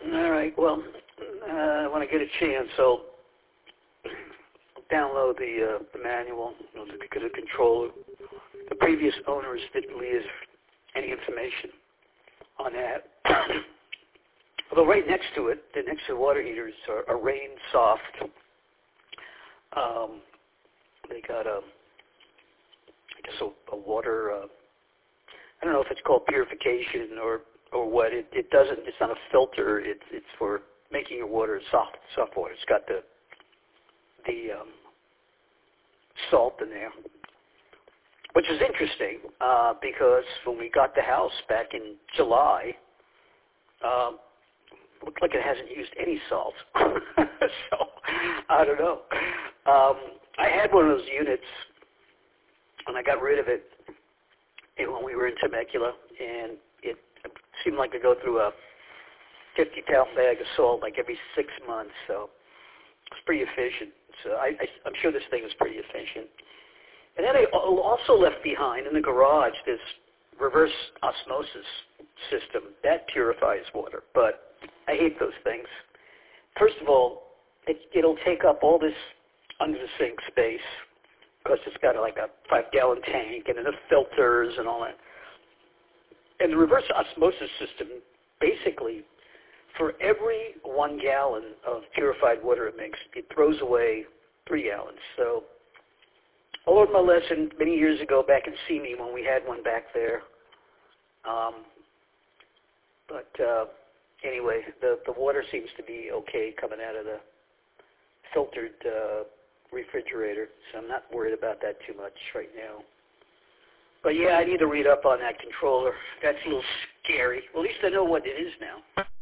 All right. Well, when I get a chance, I'll download the manual, because the controller. The previous owners didn't leave any information on that. Although right next to it, next to the water heaters are rain soft. They got I guess a water. I don't know if it's called purification or what. It doesn't. It's not a filter. It's for making your water soft water. It's got the salt in there, which is interesting because when we got the house back in July, looked like it hasn't used any salt. So I don't know. I had one of those units, and I got rid of it when we were in Temecula, and it seemed like to go through a 50-pound bag of salt like every 6 months. So it's pretty efficient. So I'm sure this thing is pretty efficient. And then I also left behind in the garage this reverse osmosis system that purifies water, but I hate those things. First of all, it'll take up all this under the sink space because it's got like a 5-gallon tank and the filters and all that. And the reverse osmosis system, basically, for every 1 gallon of purified water it makes, it throws away 3 gallons. So I learned my lesson many years ago back in Simi when we had one back there. Anyway, the water seems to be okay coming out of the filtered refrigerator, so I'm not worried about that too much right now. But yeah, I need to read up on that controller. That's a little scary. Well, at least I know what it is now.